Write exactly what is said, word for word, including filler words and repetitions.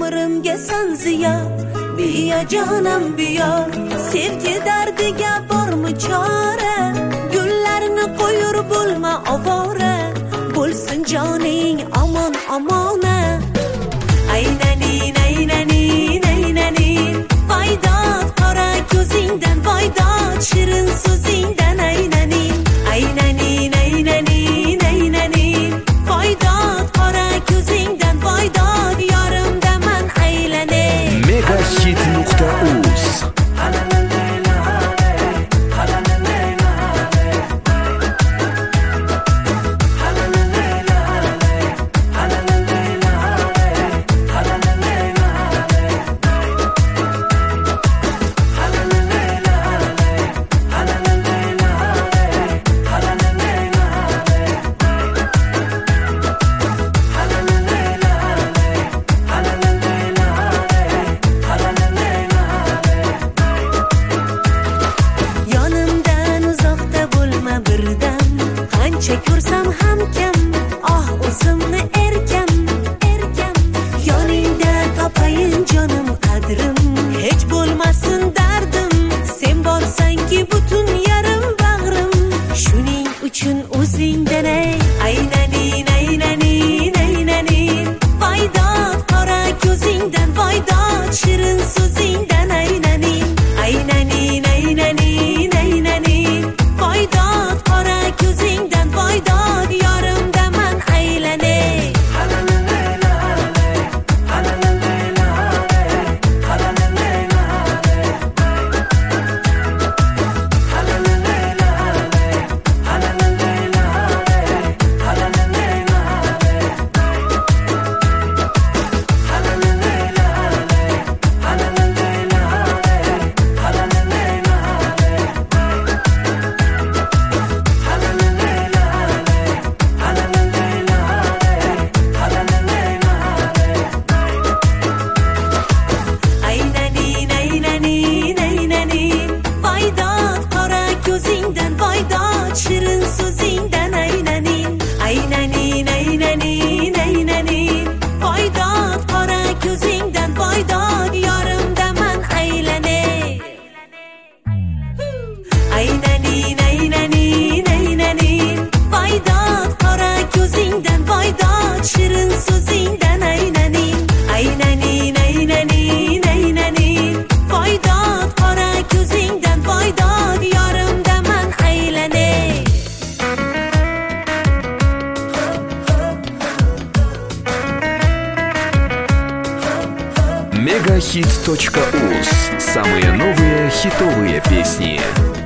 umrimga san ziyon. Biya jonim biya, sevgi dardiga bormi chora? Gullarni qo'yur bo'lma ovora, bo'lsin joning omon omona. Aynanin aynanin aynanin, voydod qora ko'zingdan, voydod shirin so'zingdan aynanin. Aynanin aynanin aynanin, voydod qora ko'zingdan, voydod yorimda man aylanay. megahit nuqta uz ko'rsam ham kam, oh o'zimni erkam, erkam. Yoningda topayin jonim qadrim, hech bo'lmasin dardim. Sen borsanki butun yarim bag'rim, shuning uchun o'zingdan ay. Aynanin aynanin aynanin, voydod qora ko'zingdan, voydod shirin so'zingdan aynanin. Aynanin aynanin aynanin, voydod qora ko'zingdan, voydod yorimda man aylanay. Voydod shirin so'zingdan aynanin. Aynanin aynanin aynanin, voydod qora ko'zingdan, voydod yorimda man aylanay. Aynanin aynanin aynanin, voydod qora ko'zingdan, voydod shirin so'zingdan aynanin. Aynanin aynanin aynanin, voydod qora ko'zingdan, voydod yorimda man aylanay. megahit точка уз. Самые новые хитовые песни.